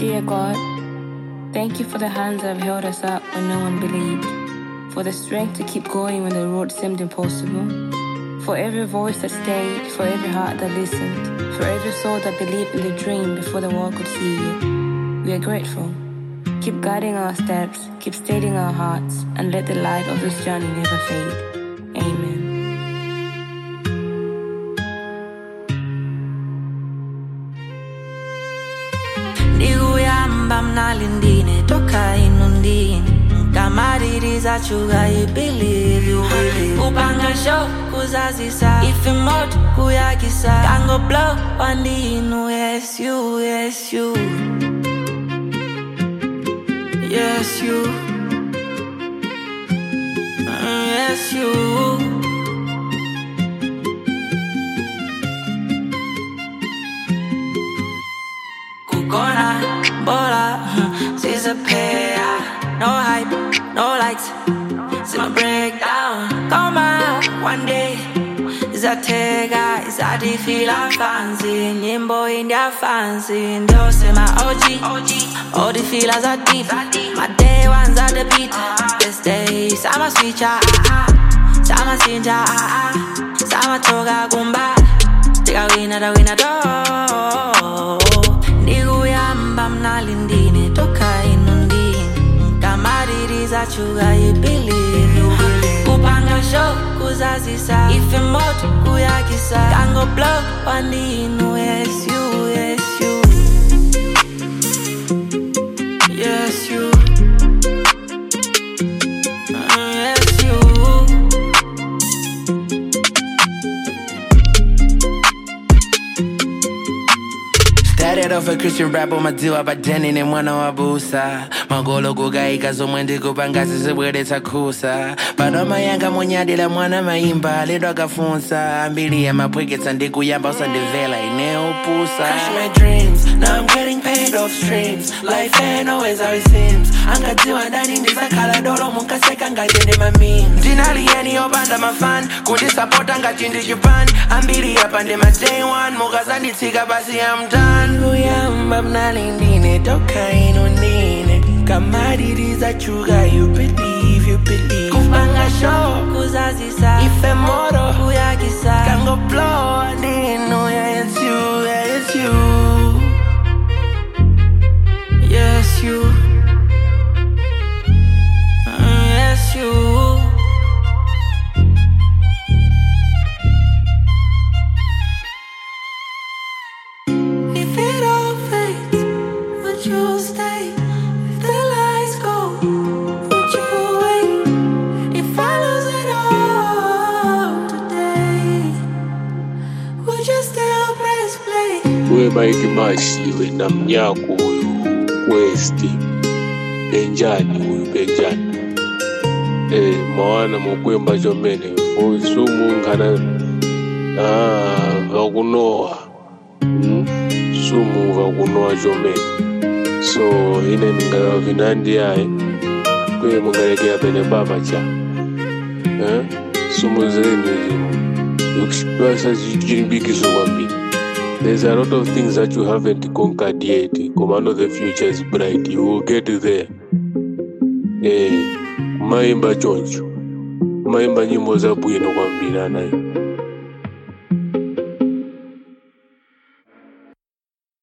Dear God, thank you for the hands that have held us up when no one believed, for the strength to keep going when the road seemed impossible, for every voice that stayed, for every heart that listened, for every soul that believed in the dream before the world could see it. We are grateful. Keep guiding our steps, keep steadying our hearts, and let the light of this journey never fade. Amen. Ndikuyamba mnalindine toka inundini kamaririza chuga you believe upanga show kuzazisa ife moto kuyakisa kango blow wandinu yes you yes you yes you yes you Kukona bola she's a pair no hype no lights it's my breakdown come on one day is a tega is a defila fancy nyimbo india fancy ndo sema OG all the feelers are deep my day ones are the beat this day sama switcha sama sinja sama toga gumba tika wina da wina do Ndikuyamba mnalindine toka inundini kamaririza chuga you believe kupanga show kuzazisa ife moto kuyakisa kango blow wandinu yes you yes you yes you yes you Started off a Christian rap on my deal abadeni ni mwana wa busa magolo kugaika zomwe ndikupangasi zibweretsa khusa pano mayanga monyadila mwana maimba ledo akafunsa ambiri ya mapweketsa ndikuyamba usandivela ineopusa Crush my dreams, now I'm getting paid off streams Life ain't always how it seems angatiwa ndani ndizakhala dolo munkaseka ngajende mamini ndinaliyeni yopanda mafan kundisapota ngachindi chipani ambiri yapande ma day one mukazanditsika basi I'm done Ndikuyamba mnalindine toka inundine kamaririza chuga you believe kupanga show kuzazisa ife moro kuyakisa kango blow andinu yeah it's you yeah it's you yes you yes you If it all fades, would you stay? If the lights go, would you wait? If I lose it all today, would you still press play? We Mike Mashi na mnyako huyu West Benjani huyu Benjani mwana mukwemba chomene fusumu nkana vakunowa sumu vakunowa chomene so ine ningala vinandi yae kwe mungalekea pene baba cha sumu zenu ukishipasa chirimbikizo kwambiri. There's a lot of things that you haven't conquered yet. Commando, the future is bright. You will get there. Maimba choncho. Maimba nyimbo za bwino kwambiri naye.